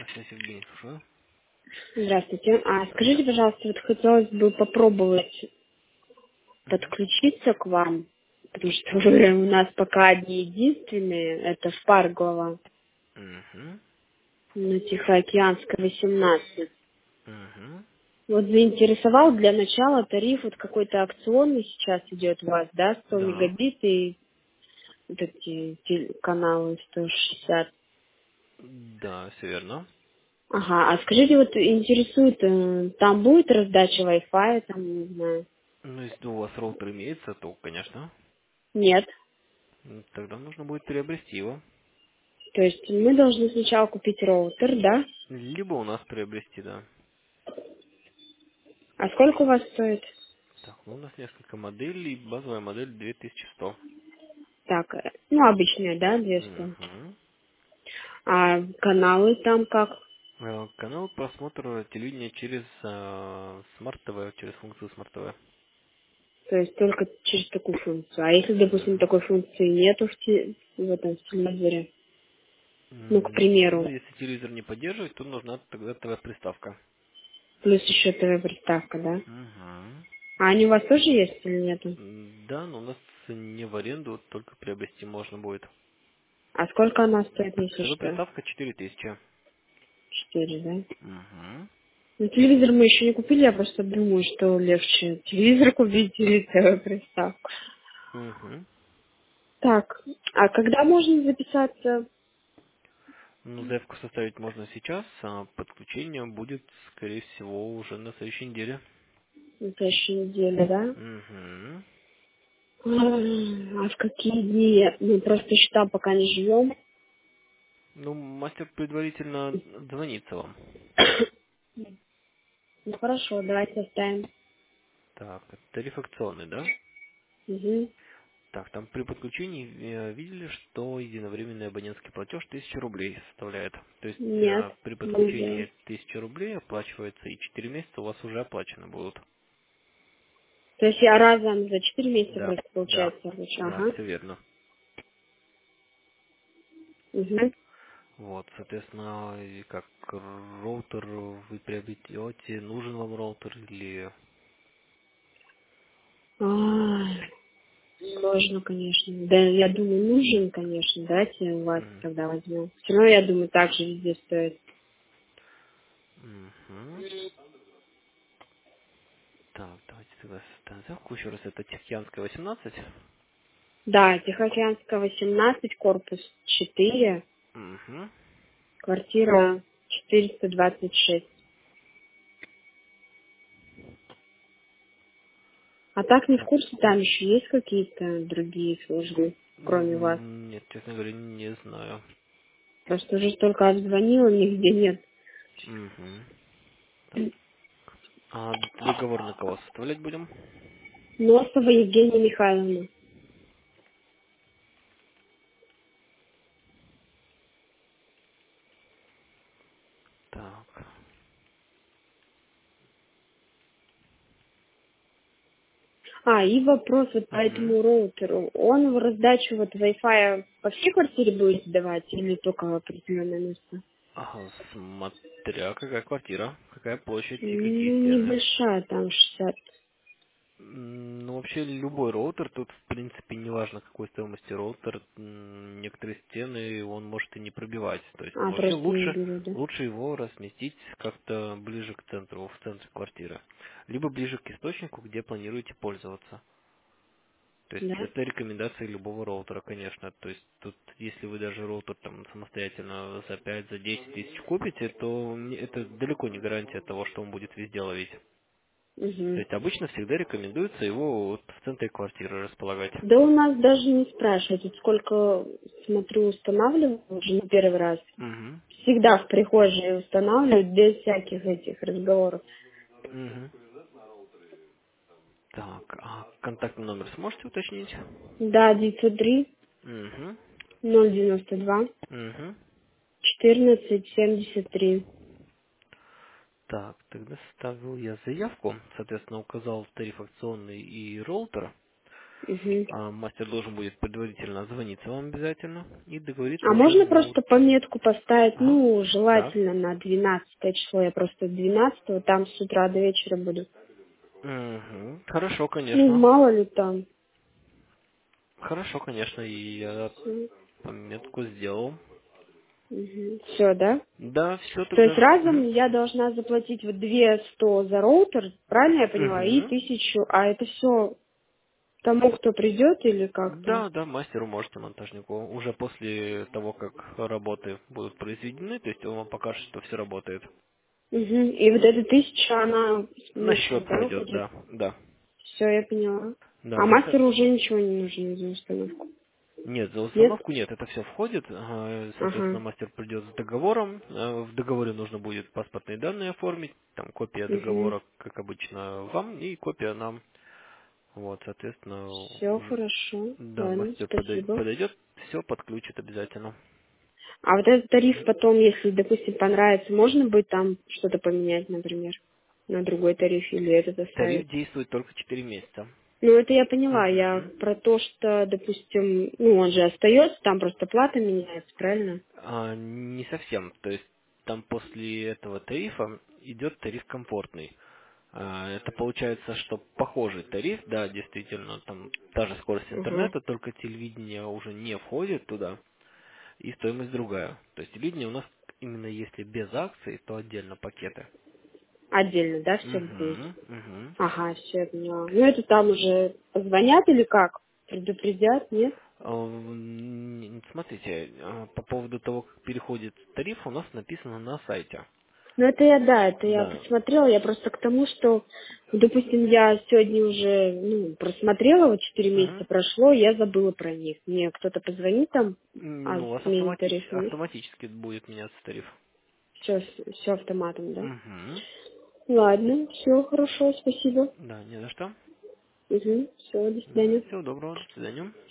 Связь Евгений, слушаю. Здравствуйте. Скажите, пожалуйста, вот хотелось бы попробовать Мгм. подключиться к вам, потому что вы у нас пока одни единственные, это Шпаргова, Мгм. на Тихоокеанской, 18. Мгм. Вот заинтересовал для начала тариф, вот какой-то акционный сейчас идет у вас, да, 100 Да. мегабит и вот эти каналы 160. Да, все верно. Ага, а скажите, вот интересует, там будет раздача Wi-Fi, там, не знаю? Ну, если у вас роутер имеется, то, конечно, Нет. тогда нужно будет приобрести его. То есть мы должны сначала купить роутер, да? Либо у нас приобрести, да. А сколько у вас стоит? Так, ну у нас несколько моделей. Базовая модель 2100. Так, ну обычная, да, 200. Мгм. А каналы там как? Канал просмотра телевидения через Smart TV, через функцию Smart TV. То есть только через такую функцию. А если, допустим, Мгм. такой функции нету в этом телевизоре? Ну, к Ну, примеру, если телевизор не поддерживает, то нужна тогда ТВ-приставка. плюс еще ТВ-приставка, да? Угу. А они у вас тоже есть или нету? Да, но у нас не в аренду, только приобрести можно будет. А сколько она стоит, если что? ТВ-приставка 4000. 4, да? Угу. Ну, телевизор мы еще не купили, я просто думаю, что легче телевизор купить или ТВ-приставку. Угу. Так, а когда можно записаться? Ну, заявку составить можно сейчас, а подключение будет, скорее всего, уже на следующей неделе. На следующей неделе, да? Угу. А в какие дни? Мы просто счета пока не живем. Ну, мастер предварительно звонится вам. Ну хорошо, давайте оставим. Так, тариф акционный, да? Угу. Так, там при подключении видели, что единовременный абонентский платеж 1000 рублей составляет. То есть Нет, при не видела. подключении 1000 рублей оплачивается, и 4 месяца у вас уже оплачены будут. То есть я разом за 4 месяца Да, просто да, получается лучше. да, Ага. все верно. Угу. Вот, соответственно, и как роутер вы приобретете, нужен вам роутер или... Сложно, конечно. Да, я думаю, нужен, конечно. Давайте у вас Мгм. тогда возьмем. Все равно, я думаю, так же везде стоит. Мгм. Так, давайте тогда составим заявку. Еще раз, это Тихоокеанская 18. Да, Тихоокеанская, 18, корпус 4, Угу. квартира 426. А так не в Так, курсе, там еще есть какие-то другие службы, кроме вас? нет, честно говоря, не знаю. Просто уже столько обзвонила, нигде нет. Угу. А договор на кого составлять будем? Носова Евгения Михайловна. Так. И вопрос вот по Угу. этому роутеру. Он в раздачу вот Wi-Fi по всей квартире будет давать или только в определенное место? Ага, смотря какая квартира, какая площадь и какие Ну, стены. небольшая, там 60. Ну, вообще, любой роутер, тут, в принципе, неважно, какой стоимости роутер, некоторые стены он может и не пробивать. То есть, вообще Просто не лучше, беру, да? лучше его разместить как-то ближе к центру, в центре квартиры. Либо ближе к источнику, где планируете пользоваться. То есть, Да? это рекомендация любого роутера, конечно. То есть, тут, если вы даже роутер там самостоятельно за 5, за 10 тысяч купите, то это далеко не гарантия того, что он будет везде ловить. То Угу. есть обычно всегда рекомендуется его вот в центре квартиры располагать. Да у нас даже не спрашивают, вот сколько, смотрю, устанавливаю уже не первый раз. Угу. Всегда в прихожей устанавливают без всяких этих разговоров. Угу. Так, а контактный номер сможете уточнить? Да, 903 Угу. 092 Угу. 1473. Так, тогда составил я заявку, соответственно, указал тариф акционный и роутер. Мгм. Мастер должен будет предварительно звониться вам обязательно и договориться А уже можно на... просто пометку поставить, Ага, ну, да. желательно на 12 число, я просто 12 там с утра до вечера буду. Мгм. Хорошо, Ну, конечно. мало ли там. Хорошо, конечно, и я пометку сделал. Все, да? Да, все То есть тогда. разом Мгм. я должна заплатить вот 200 за роутер, правильно я поняла, и Мгм. 1000, а это все тому, кто придет или как там? Да, да, мастеру можете, монтажнику. Уже после того, как работы будут произведены, то есть он вам покажет, что все работает. И вот эта 1000, она в На месяц, счет да, пойдет, уходит? да, да. Все, я поняла. Да, А если... мастеру уже ничего не нужно за установку? Нет, за Нет? установку нет, это все входит. Соответственно, Ага. мастер придет с договором. В договоре нужно будет паспортные данные оформить. Там копия Угу. договора, как обычно, вам, и копия нам. Вот, соответственно, Все хорошо. да, Ладно, мастер спасибо. подойдет, все подключит обязательно. А вот этот тариф потом, если, допустим, понравится, можно будет там что-то поменять, например, на другой тариф или этот Тариф оставить? действует только 4 месяца. Ну, это я поняла. Я Мгм. про то, что, допустим, ну, он же остается, там просто плата меняется, правильно? Не совсем. То есть там после этого тарифа идет тариф комфортный. Это получается, что похожий тариф, да, действительно, там та же скорость Ага. интернета, только телевидение уже не входит туда, и стоимость другая. То есть телевидение у нас именно если без акций, то отдельно пакеты. Отдельно, да, все будет? Угу, угу. Ага, все, я поняла. Ну, это там уже позвонят или как? Предупредят, нет? Смотрите, по поводу того, как переходит тариф, у нас написано на сайте. Ну, это я, да, это я Да. посмотрела. Я просто к тому, что, допустим, я сегодня уже, ну, просмотрела, вот 4 месяца Мгм. прошло, я забыла про них. Мне кто-то позвонит там о Ну, у вас смене тарифа, нет? автоматически будет меняться тариф. Все автоматом, да? Угу. Ладно, все хорошо, спасибо. Да, не за что. Все, до Да, свидания. всего доброго, до свидания.